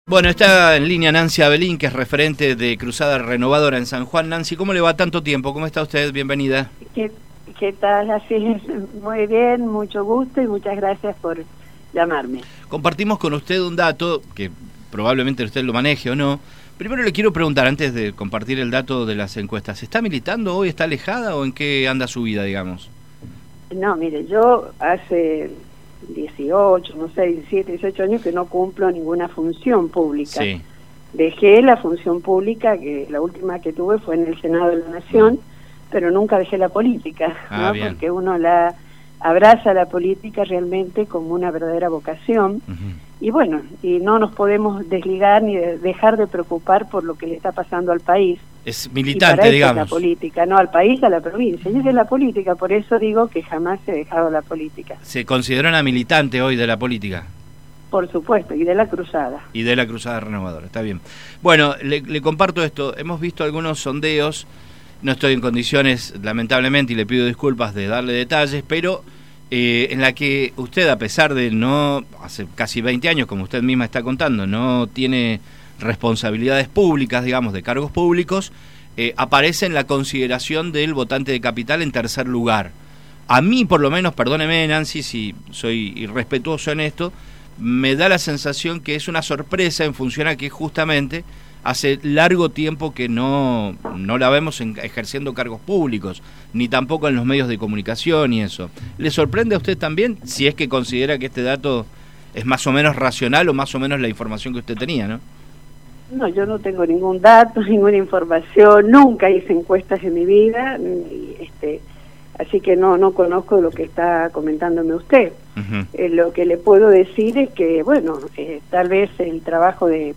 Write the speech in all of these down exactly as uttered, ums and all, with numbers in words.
Bueno, está en línea Nancy Abelín, que es referente de Cruzada Renovadora en San Juan. Nancy, ¿cómo le va tanto tiempo? ¿Cómo está usted? Bienvenida. ¿Qué, qué tal? Así es, muy bien, mucho gusto y muchas gracias por llamarme. Compartimos con usted un dato que probablemente usted lo maneje o no. Primero le quiero preguntar, antes de compartir el dato de las encuestas, ¿está militando hoy? ¿Está alejada o en qué anda su vida, digamos? No, mire, yo hace dieciocho, no sé, diecisiete, dieciocho años que no cumplo ninguna función pública. Sí. Dejé la función pública, que la última que tuve fue en el Senado de la Nación, mm. pero nunca dejé la política, ah, ¿no? Bien. Porque uno la abraza la política realmente como una verdadera vocación. Uh-huh. Y bueno, y no nos podemos desligar ni de dejar de preocupar por lo que le está pasando al país. Es militante, digamos. Es la política, no al país, a la provincia. Y esa es la política, por eso digo que jamás he dejado la política. ¿Se considera una militante hoy de la política? Por supuesto, y de la Cruzada. Y de la Cruzada Renovadora, está bien. Bueno, le, le comparto esto. Hemos visto algunos sondeos. No estoy en condiciones, lamentablemente, y le pido disculpas de darle detalles, pero eh, en la que usted, a pesar de no, hace casi veinte años, como usted misma está contando, no tiene responsabilidades públicas, digamos, de cargos públicos, eh, aparece en la consideración del votante de Capital en tercer lugar. A mí, por lo menos, perdóneme, Nancy, si soy irrespetuoso en esto, me da la sensación que es una sorpresa en función a que justamente hace largo tiempo que no, no la vemos en, ejerciendo cargos públicos, ni tampoco en los medios de comunicación y eso. ¿Le sorprende a usted también, si es que considera que este dato es más o menos racional o más o menos la información que usted tenía, no? No, yo no tengo ningún dato, ninguna información, nunca hice encuestas en mi vida, este, así que no no conozco lo que está comentándome usted. Uh-huh. Eh, lo que le puedo decir es que, bueno, eh, tal vez el trabajo de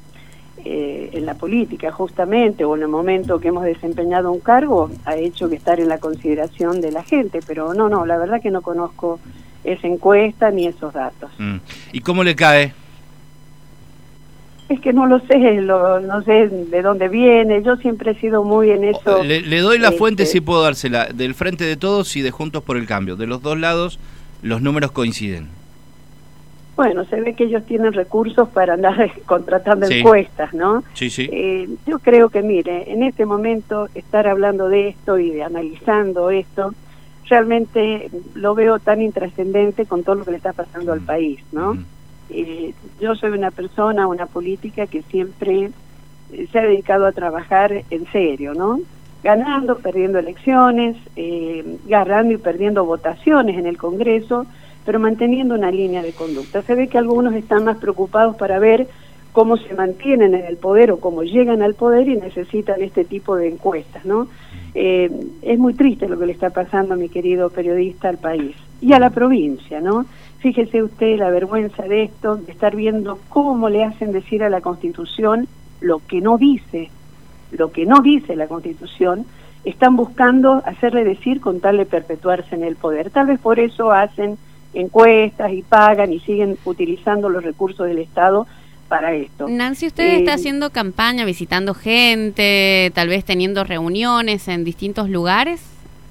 eh, en la política justamente, o en el momento que hemos desempeñado un cargo, ha hecho que estar en la consideración de la gente, pero no, no, la verdad que no conozco esa encuesta ni esos datos. Mm. ¿Y cómo le cae? Es que no lo sé, lo, no sé de dónde viene, yo siempre he sido muy en eso. Le, le doy la este, fuente, si puedo dársela, del Frente de Todos y de Juntos por el Cambio. De los dos lados, los números coinciden. Bueno, se ve que ellos tienen recursos para andar contratando sí. encuestas, ¿no? Sí, sí. Eh, yo creo que, mire, en este momento estar hablando de esto y de analizando esto, realmente lo veo tan intrascendente con todo lo que le está pasando mm. al país, ¿no? Mm. Eh, yo soy una persona, una política que siempre eh, se ha dedicado a trabajar en serio, ¿no? Ganando, perdiendo elecciones, eh, ganando y perdiendo votaciones en el Congreso, pero manteniendo una línea de conducta. Se ve que algunos están más preocupados para ver cómo se mantienen en el poder o cómo llegan al poder y necesitan este tipo de encuestas, ¿no? Eh, es muy triste lo que le está pasando, mi querido periodista, al país y a la provincia, ¿no? Fíjese usted la vergüenza de esto, de estar viendo cómo le hacen decir a la Constitución lo que no dice, lo que no dice la Constitución, están buscando hacerle decir con tal de perpetuarse en el poder. Tal vez por eso hacen encuestas y pagan y siguen utilizando los recursos del Estado para esto. Nancy, ¿usted eh, está haciendo campaña, visitando gente, tal vez teniendo reuniones en distintos lugares?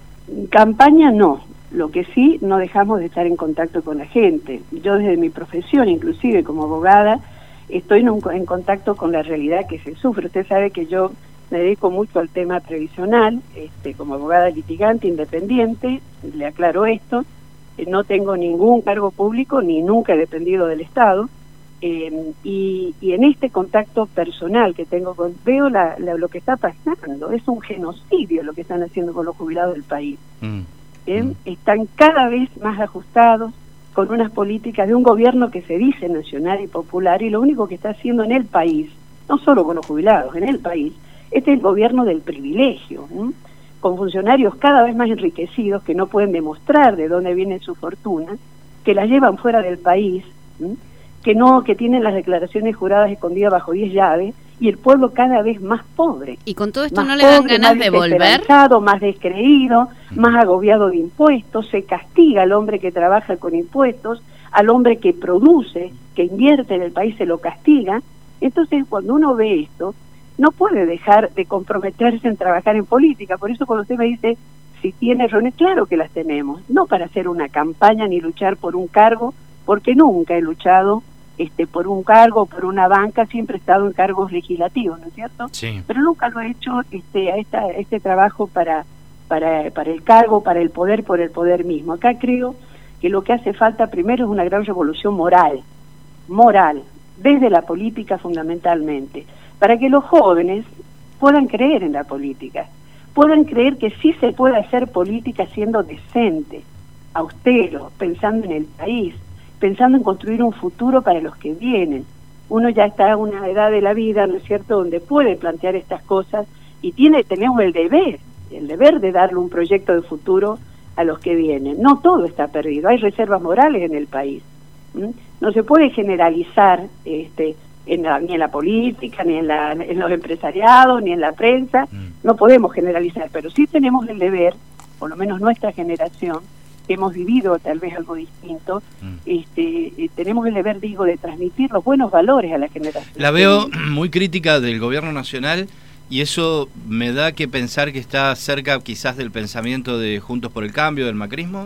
Campaña no. Lo que sí, no dejamos de estar en contacto con la gente. Yo desde mi profesión, inclusive como abogada, estoy en, un, en contacto con la realidad que se sufre. Usted sabe que yo me dedico mucho al tema previsional, este, como abogada litigante independiente, le aclaro esto, eh, no tengo ningún cargo público ni nunca he dependido del Estado, eh, y, y en este contacto personal que tengo con, veo la, la, lo que está pasando, es un genocidio lo que están haciendo con los jubilados del país. Mm. ¿Eh? Mm. Están cada vez más ajustados con unas políticas de un gobierno que se dice nacional y popular, y lo único que está haciendo en el país, no solo con los jubilados, en el país, este es el gobierno del privilegio, ¿eh? Con funcionarios cada vez más enriquecidos que no pueden demostrar de dónde viene su fortuna, que la llevan fuera del país, ¿eh? que no que tienen las declaraciones juradas escondidas bajo diez llaves, y el pueblo cada vez más pobre. ¿Y con todo esto no le dan ganas de volver? Más descreído, más agobiado de impuestos, se castiga al hombre que trabaja con impuestos, al hombre que produce, que invierte en el país, se lo castiga. Entonces, cuando uno ve esto, no puede dejar de comprometerse en trabajar en política. Por eso cuando usted me dice si tiene errores, claro que las tenemos, no para hacer una campaña ni luchar por un cargo, porque nunca he luchado este, por un cargo, por una banca, siempre he estado en cargos legislativos, ¿no es cierto? Sí. Pero nunca lo he hecho este, a esta, este trabajo para, para, para el cargo, para el poder, por el poder mismo. Acá creo que lo que hace falta primero es una gran revolución moral, moral, desde la política fundamentalmente, para que los jóvenes puedan creer en la política, puedan creer que sí se puede hacer política siendo decente, austero, pensando en el país, pensando en construir un futuro para los que vienen. Uno ya está a una edad de la vida, ¿no es cierto?, donde puede plantear estas cosas y tiene, tenemos el deber, el deber de darle un proyecto de futuro a los que vienen. No todo está perdido, hay reservas morales en el país. ¿Mm? No se puede generalizar este, en la, ni en la política, ni en, la, en los empresariados, ni en la prensa, mm. no podemos generalizar, pero sí tenemos el deber, por lo menos nuestra generación, que hemos vivido tal vez algo distinto, mm. este, eh, tenemos el deber, digo, de transmitir los buenos valores a la generación. La veo muy crítica del gobierno nacional y eso me da que pensar que está cerca quizás del pensamiento de Juntos por el Cambio, del macrismo.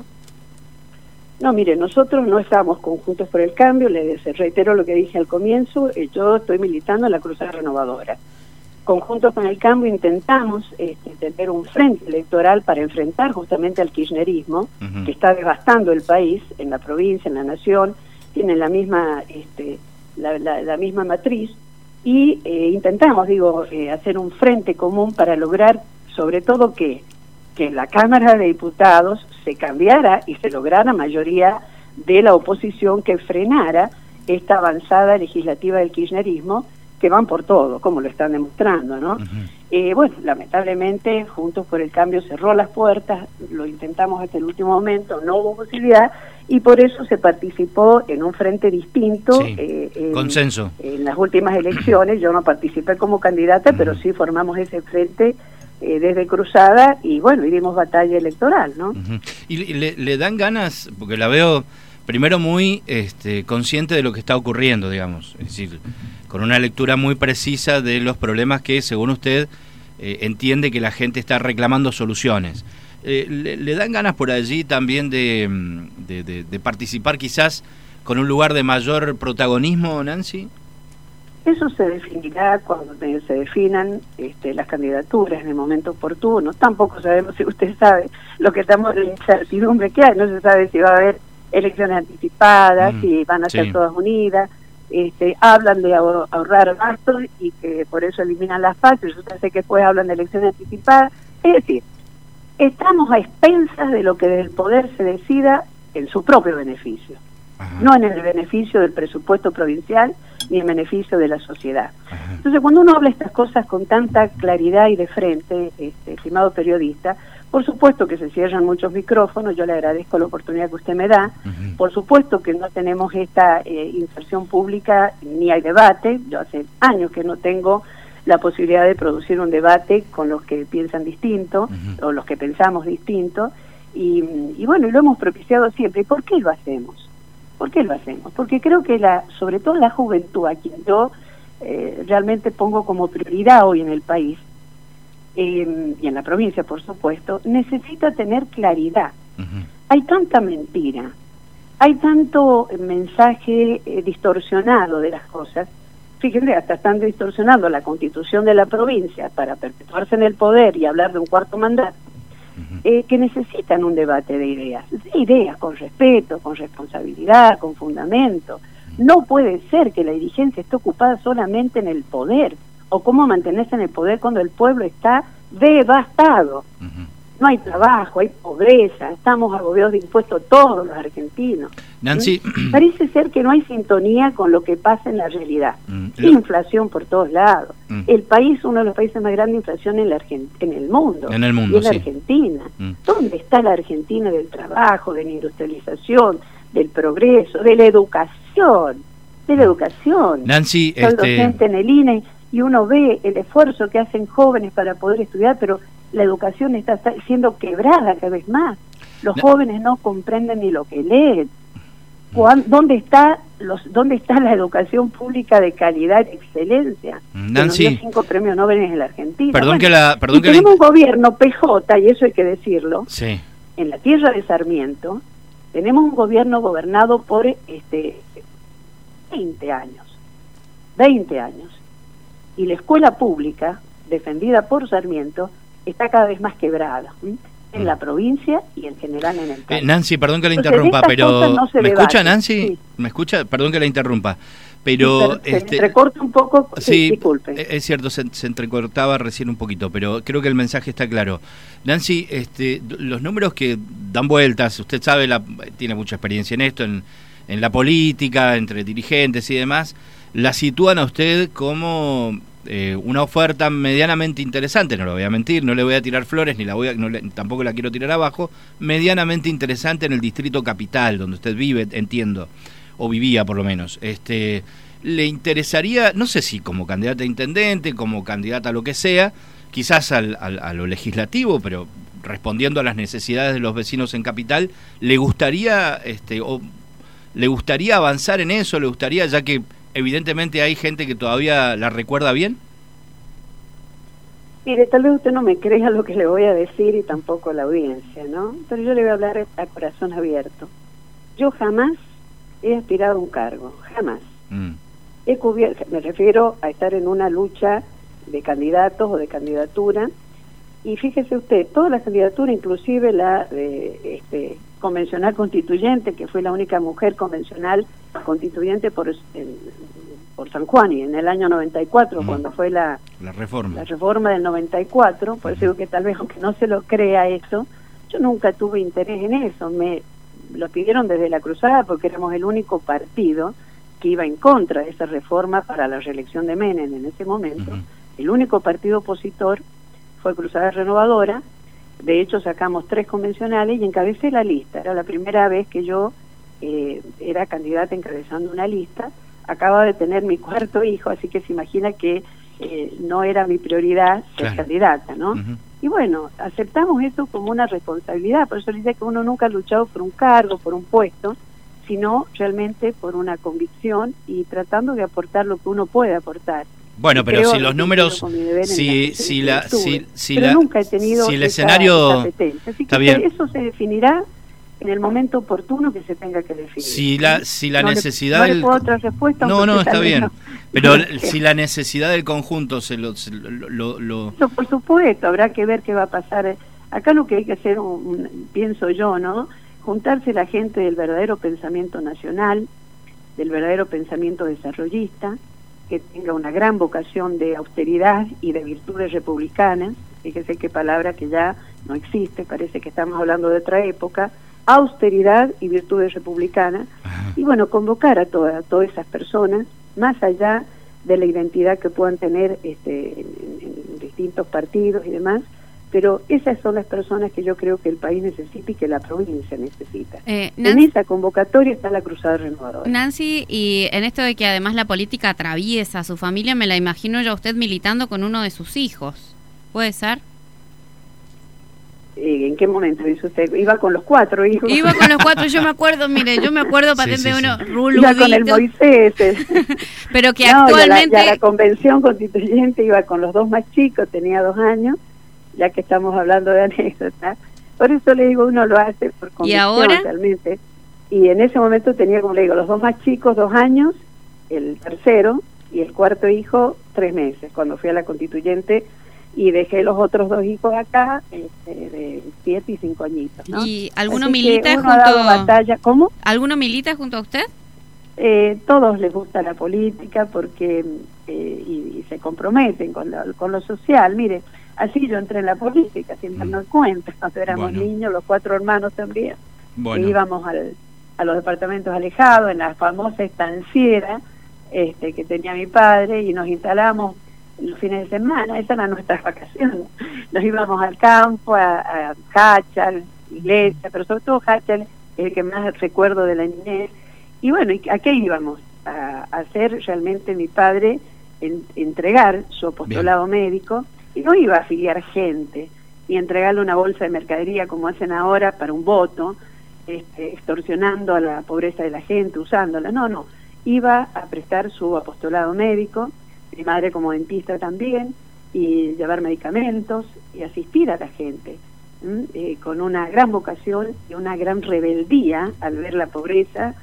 No, mire, nosotros no estamos con Juntos por el Cambio, les reitero lo que dije al comienzo, eh, yo estoy militando en la Cruzada Renovadora. Con Juntos por el Cambio intentamos este, tener un frente electoral para enfrentar justamente al kirchnerismo, uh-huh. que está devastando el país, en la provincia, en la nación, tienen la misma, este, la, la, la misma matriz, y eh, intentamos, digo, eh, hacer un frente común para lograr, sobre todo, que que en la Cámara de Diputados se cambiara y se lograra mayoría de la oposición que frenara esta avanzada legislativa del kirchnerismo, que van por todo, como lo están demostrando, ¿no? Uh-huh. eh, bueno, lamentablemente, Juntos por el Cambio cerró las puertas, lo intentamos hasta el último momento, no hubo posibilidad, y por eso se participó en un frente distinto. Sí. Eh, en, consenso. En las últimas elecciones, yo no participé como candidata, uh-huh. pero sí formamos ese frente Eh, desde Cruzada, y bueno, y dimos batalla electoral, ¿no? Uh-huh. ¿Y le, le dan ganas? Porque la veo primero muy este, consciente de lo que está ocurriendo, digamos, es decir, con una lectura muy precisa de los problemas que, según usted, eh, entiende que la gente está reclamando soluciones. Eh, le, ¿Le dan ganas por allí también de, de, de, de participar quizás con un lugar de mayor protagonismo, Nancy? Eso se definirá cuando se definan este, las candidaturas en el momento oportuno. Tampoco sabemos, si usted sabe, lo que estamos en incertidumbre que hay. No se sabe si va a haber elecciones anticipadas, mm, si van a ser sí. todas unidas. Este, hablan de ahorrar gastos y que por eso eliminan las fases. Yo sé que después hablan de elecciones anticipadas. Es decir, estamos a expensas de lo que del poder se decida en su propio beneficio. Ajá. No en el beneficio del presupuesto provincial ni en beneficio de la sociedad. Ajá. Entonces, cuando uno habla estas cosas con tanta claridad y de frente, este, estimado periodista, por supuesto que se cierran muchos micrófonos, yo le agradezco la oportunidad que usted me da, uh-huh. por supuesto que no tenemos esta eh, inserción pública ni hay debate, yo hace años que no tengo la posibilidad de producir un debate con los que piensan distinto, uh-huh. o los que pensamos distinto, y, y bueno, y lo hemos propiciado siempre. ¿Y por qué lo hacemos? ¿Por qué lo hacemos? Porque creo que la, sobre todo la juventud, a quien yo eh, realmente pongo como prioridad hoy en el país, eh, y en la provincia, por supuesto, necesita tener claridad. Uh-huh. Hay tanta mentira, hay tanto mensaje eh, distorsionado de las cosas. Fíjense, hasta están distorsionando la constitución de la provincia para perpetuarse en el poder y hablar de un cuarto mandato. Eh, que necesitan un debate de ideas, de ideas con respeto, con responsabilidad, con fundamento. No puede ser que la dirigencia esté ocupada solamente en el poder, o cómo mantenerse en el poder cuando el pueblo está devastado. Uh-huh. No hay trabajo, hay pobreza, estamos agobiados de impuestos todos los argentinos. Nancy, ¿Mm? Parece ser que no hay sintonía con lo que pasa en la realidad. Mm. Inflación por todos lados. Mm. El país, uno de los países más grandes de inflación en, la Argent- en el mundo. En el mundo, y en la sí. Argentina. Mm. ¿Dónde está la Argentina del trabajo, de la industrialización, del progreso, de la educación? De la educación. Nancy, soy este... docente en el I N E y uno ve el esfuerzo que hacen jóvenes para poder estudiar, pero la educación está siendo quebrada cada vez más. Los no. jóvenes no comprenden ni lo que leen. ¿Dónde está los dónde está la educación pública de calidad y excelencia? Nancy, que nos dio cinco premios Nobel en la Argentina. Perdón bueno, que la perdón y que tenemos la... un gobierno P J, y eso hay que decirlo. Sí. En la tierra de Sarmiento tenemos un gobierno gobernado por este veinte años, veinte años. Y la escuela pública, defendida por Sarmiento, está cada vez más quebrada, ¿sí? En mm. la provincia y en general en el país. Eh, Nancy, perdón que la interrumpa, pero no ¿me debate. escucha, Nancy? Sí. ¿Me escucha? Perdón que la interrumpa. Pero, sí, pero este, se recorta un poco, sí, sí, disculpe. Es cierto, se, se entrecortaba recién un poquito, pero creo que el mensaje está claro. Nancy, este, los números que dan vueltas, usted sabe, la, tiene mucha experiencia en esto, en, en la política, entre dirigentes y demás, la sitúan a usted como eh, una oferta medianamente interesante, no lo voy a mentir, no le voy a tirar flores, ni la voy a, no le, tampoco la quiero tirar abajo, medianamente interesante en el distrito capital, donde usted vive, entiendo, o vivía por lo menos. Este, ¿le interesaría, no sé si como candidata a intendente, como candidata a lo que sea, quizás al, al, a lo legislativo, pero respondiendo a las necesidades de los vecinos en capital, le gustaría, este, o le gustaría avanzar en eso, le gustaría, ya que evidentemente hay gente que todavía la recuerda bien? Mire, tal vez usted no me crea lo que le voy a decir y tampoco la audiencia, ¿no? Pero yo le voy a hablar a corazón abierto. Yo jamás he aspirado a un cargo, jamás. Mm. He cubierto, me refiero a estar en una lucha de candidatos o de candidatura, y fíjese usted, todas las candidaturas, inclusive la de este, convencional constituyente, que fue la única mujer convencional constituyente por, el, por San Juan, y en el año noventa y cuatro, mm. cuando fue la, la reforma la reforma del noventa y cuatro, por eso digo que tal vez, aunque no se lo crea eso, yo nunca tuve interés en eso, me lo pidieron desde la Cruzada porque éramos el único partido que iba en contra de esa reforma para la reelección de Menem en ese momento. Uh-huh. El único partido opositor fue Cruzada Renovadora. De hecho sacamos tres convencionales y encabecé la lista. Era la primera vez que yo eh, era candidata encabezando una lista. Acababa de tener mi cuarto hijo, así que se imagina que eh, no era mi prioridad ser claro. candidata, ¿no? Uh-huh. Y bueno, aceptamos eso como una responsabilidad, por eso le dice que uno nunca ha luchado por un cargo, por un puesto, sino realmente por una convicción y tratando de aportar lo que uno puede aportar. Bueno, pero si los números, si, si la, si, si la, nunca he tenido si el esa, escenario, esa Así que está bien. Eso se definirá en el momento oportuno que se tenga que definir. Si la, si la no necesidad le, no del... le puedo otra respuesta. No, no, está bien. No. Pero si la necesidad del conjunto se lo... Se lo, lo, lo... Eso, por supuesto, habrá que ver qué va a pasar. Acá lo que hay que hacer, un, un, pienso yo, ¿no? Juntarse la gente del verdadero pensamiento nacional, del verdadero pensamiento desarrollista, que tenga una gran vocación de austeridad y de virtudes republicanas. Fíjese qué palabra que ya no existe, parece que estamos hablando de otra época. Austeridad y virtudes republicanas. Ajá. Y bueno, convocar a todas, a todas esas personas, más allá de la identidad que puedan tener este, en, en distintos partidos y demás, pero esas son las personas que yo creo que el país necesita y que la provincia necesita. Eh, Nancy, en esa convocatoria está la Cruzada Renovadora. Nancy, y en esto de que además la política atraviesa a su familia, me la imagino yo a usted militando con uno de sus hijos. ¿Puede ser? ¿En qué momento dice usted? Iba con los cuatro hijos. Iba con los cuatro, yo me acuerdo, mire, yo me acuerdo patente sí, sí, uno, sí. Ruludito. Iba con el Moisés. Pero que no, actualmente... Ya la, ya la convención constituyente iba con los dos más chicos, tenía dos años, ya que estamos hablando de anécdotas. Por eso le digo, uno lo hace por convicción. ¿Y ahora? Realmente. Y en ese momento tenía, como le digo, los dos más chicos, dos años, el tercero, y el cuarto hijo, tres meses, cuando fui a la constituyente... y dejé los otros dos hijos acá, este, de siete y cinco añitos, ¿no? ¿Y alguno milita junto batalla? ¿Cómo? ¿Alguno milita junto a usted? Eh, todos les gusta la política porque eh, y, y se comprometen con lo, con lo social. Mire, así yo entré en la política sin darnos cuenta, cuando éramos bueno. niños, los cuatro hermanos también, bueno. íbamos al, a los departamentos alejados, en la famosa estanciera este, que tenía mi padre, y nos instalamos los fines de semana, esas eran nuestras vacaciones. Nos íbamos al campo, a, a Hachal, iglesia, pero sobre todo Hachal es el que más recuerdo de la niñez. Y bueno, ¿a qué íbamos? A, a hacer realmente mi padre, en, entregar su apostolado Bien. médico, y no iba a afiliar gente, ni entregarle una bolsa de mercadería como hacen ahora para un voto, este, extorsionando a la pobreza de la gente, usándola. No, no, iba a prestar su apostolado médico, mi madre como dentista también, y llevar medicamentos y asistir a la gente, eh, con una gran vocación y una gran rebeldía al ver la pobreza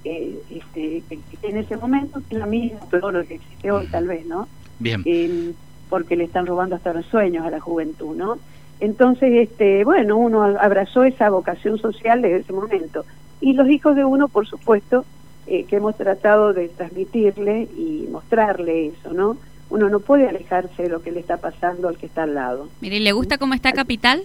eh, este, que existía en ese momento, que es la misma, pero lo que existe hoy tal vez, ¿no? Bien. Eh, porque le están robando hasta los sueños a la juventud, ¿no? Entonces, este, bueno, uno abrazó esa vocación social desde ese momento. Y los hijos de uno, por supuesto, eh, que hemos tratado de transmitirle y mostrarle eso, ¿no? Uno no puede alejarse de lo que le está pasando al que está al lado. Mire, ¿le gusta cómo está Capital?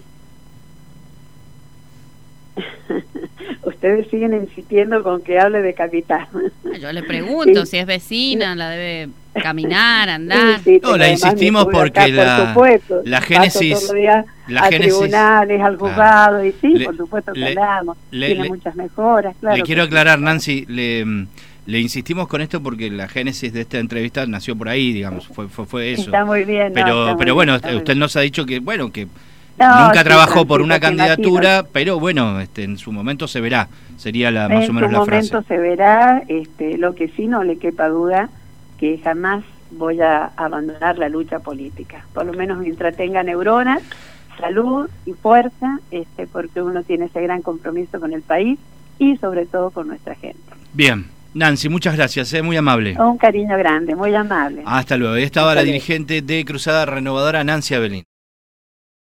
Ustedes siguen insistiendo con que hable de Capital. Yo le pregunto sí. si es vecina, la debe caminar, andar. Sí, sí, no, la insistimos porque acá, la, por supuesto, la génesis... La a génesis, tribunales, al juzgado, claro. Y sí, le, por supuesto que le, hablamos. Le, Tiene le, muchas mejoras, claro. Le quiero aclarar, Nancy, le... Le insistimos con esto porque la génesis de esta entrevista nació por ahí, digamos, fue fue, fue eso. Está muy bien. Pero no, pero muy bueno, bien, usted nos ha dicho que bueno que no, nunca sí, trabajó por una candidatura, imagino. Pero bueno, este en su momento se verá. Sería la más o menos la frase. En su momento se verá, este lo que sí no le quepa duda que jamás voy a abandonar la lucha política. Por lo menos mientras tenga neuronas, salud y fuerza, este porque uno tiene ese gran compromiso con el país y sobre todo con nuestra gente. Bien. Nancy, muchas gracias, ¿eh? Muy amable. Un cariño grande, muy amable. Hasta luego. Estaba Hasta la luego. dirigente de Cruzada Renovadora, Nancy Avelin.